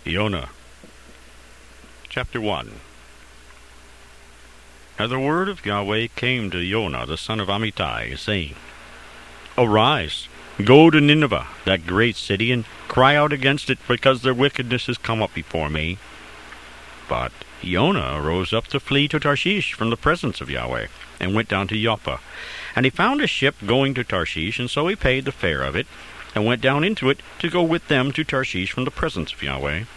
Yonah, chapter 1. Now the word of Yahweh came to Yonah the son of Amittai, saying, Arise, go to Nineveh, that great city, and cry out against it, because their wickedness has come up before me. But Yonah rose up to flee to Tarshish from the presence of Yahweh, and went down to Joppa. And he found a ship going to Tarshish, and so he paid the fare of it, and went down into it to go with them to Tarshish from the presence of Yahweh.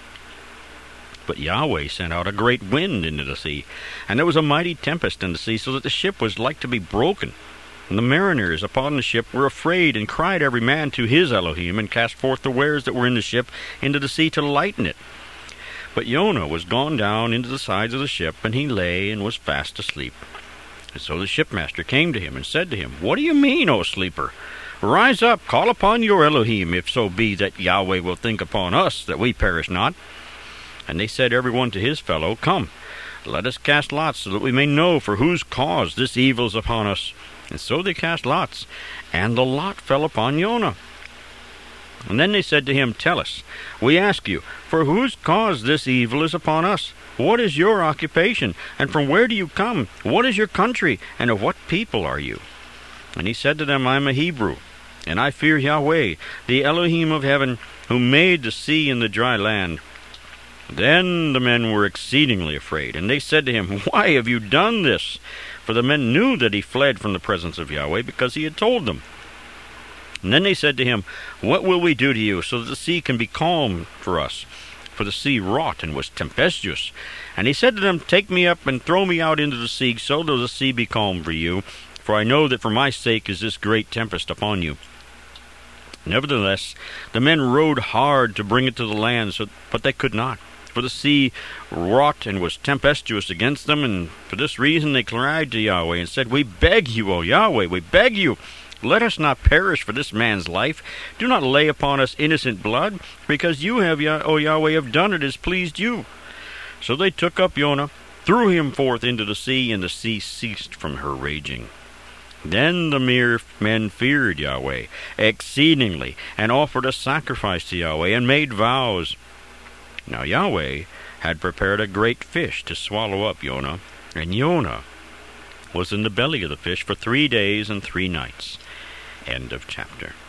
But Yahweh sent out a great wind into the sea, and there was a mighty tempest in the sea, so that the ship was like to be broken. And the mariners upon the ship were afraid, and cried every man to his Elohim, and cast forth the wares that were in the ship into the sea to lighten it. But Yonah was gone down into the sides of the ship, and he lay and was fast asleep. And so the shipmaster came to him, and said to him, What do you mean, O sleeper? Rise up, call upon your Elohim, if so be that Yahweh will think upon us, that we perish not. And they said every one to his fellow, Come, let us cast lots, so that we may know for whose cause this evil is upon us. And so they cast lots, and the lot fell upon Yonah. And then they said to him, Tell us, we ask you, for whose cause this evil is upon us? What is your occupation? And from where do you come? What is your country? And of what people are you? And he said to them, I am a Hebrew, and I fear Yahweh, the Elohim of heaven, who made the sea and the dry land. Then the men were exceedingly afraid, and they said to him, Why have you done this? For the men knew that he fled from the presence of Yahweh, because he had told them. And then they said to him, What will we do to you, so that the sea can be calm for us? For the sea wrought and was tempestuous. And he said to them, Take me up and throw me out into the sea, so that the sea be calm for you. For I know that for my sake is this great tempest upon you. Nevertheless, the men rowed hard to bring it to the land, but they could not. For the sea wrought and was tempestuous against them, and for this reason they cried to Yahweh, and said, We beg you, O Yahweh, we beg you, let us not perish for this man's life. Do not lay upon us innocent blood, because you have, O Yahweh, have done it as pleased you. So they took up Yonah, threw him forth into the sea, and the sea ceased from her raging. Then the men feared Yahweh exceedingly, and offered a sacrifice to Yahweh, and made vows. Now Yahweh had prepared a great fish to swallow up Yonah, and Yonah was in the belly of the fish for 3 days and 3 nights. End of chapter.